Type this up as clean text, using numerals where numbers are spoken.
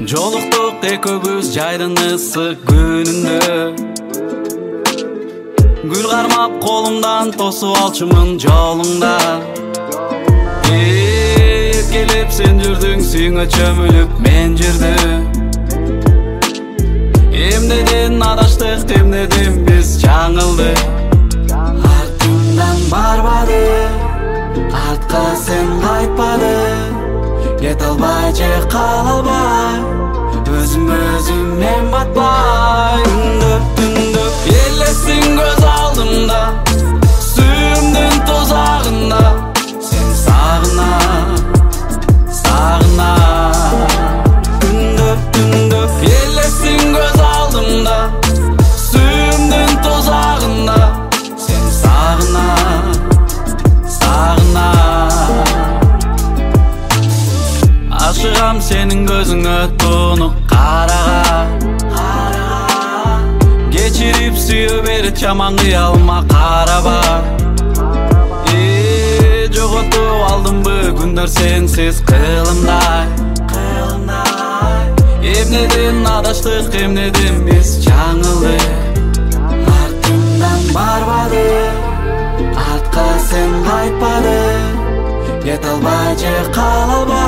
Жолуктук экөөбүз жайдын ысык күнүндө. Гүл кармап колумдан тосуп алчумун жолуңда. Келип сен жүрдүң сүйүңө чөмүлүп мен жүрдүм. Эмнеден адаштык, эмнеден биз жаңылдык. Артымдан барбады, артка сен кайтпадың. Кете албай же кала албай, өзүм мен батпай. Үндөп элесиң көз алдымда, сүйүмдүн тозагында. Сен сагына Үндөп элесиң көз алдымда, сүйүмдүн тозагында. Сен сагына Ашыгам сенин көзүңө тунук карага. Кечирип сүйө бер чаман кыялма караба. Жоготуп алдымбы күндөр сенсиз кылымдай. Эмнеден адаштык, эмнеден биз жаңылдык. Артымдан барбады, артка сен кайтпадың. Кете албай же кала албай,